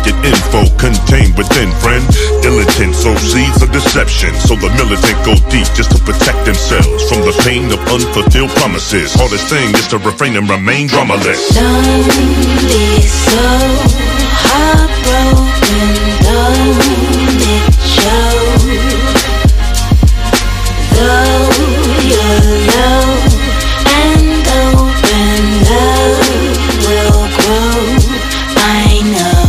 Delicate info contained within, friend. Ill intent sow seeds of deception, so the militant go deep just to protect themselves from the pain of unfulfilled promises. Hardest thing is to refrain and remain dramaless. Don't be so